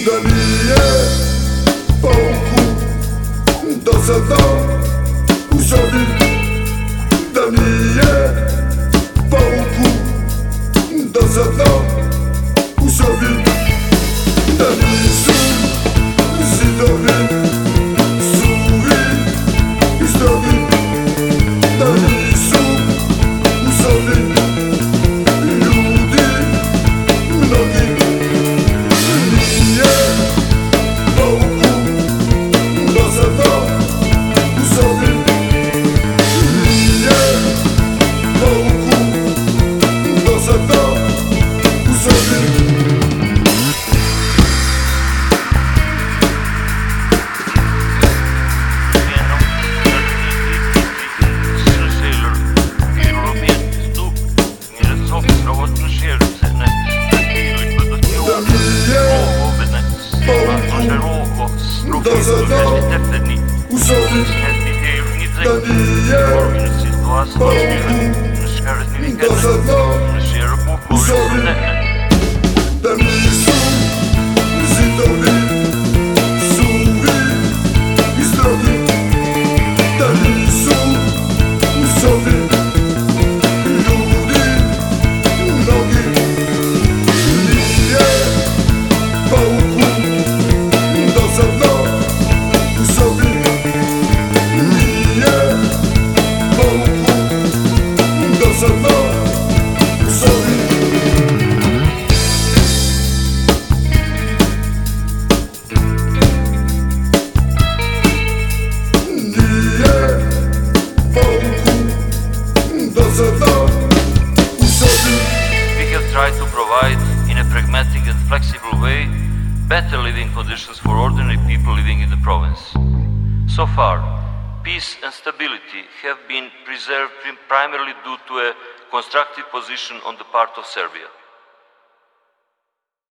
Da nije pouku dosadno u sobi, da nije pouku dosadno u sobi, da nisu zidovi suvi i strogi, da nisu u sobi ljudi mnogi. Nije pouku dosadno u sobi, nije pouku dosadno u sobi. Dosadno u sobi, da nije pouku dosadno u sobi, da nisu zidovi suvi i strogi, da nisu u sobi ljudi mnogi. Nije pouku dosadno u sobi, nije pouku dosadno u sobi. Nije pouku dosadno u sobi. We have tried to provide in a pragmatic and flexible way better living conditions for ordinary people living in the province. So far, peace and stability have been preserved primarily due to a constructive position on the part of Serbia.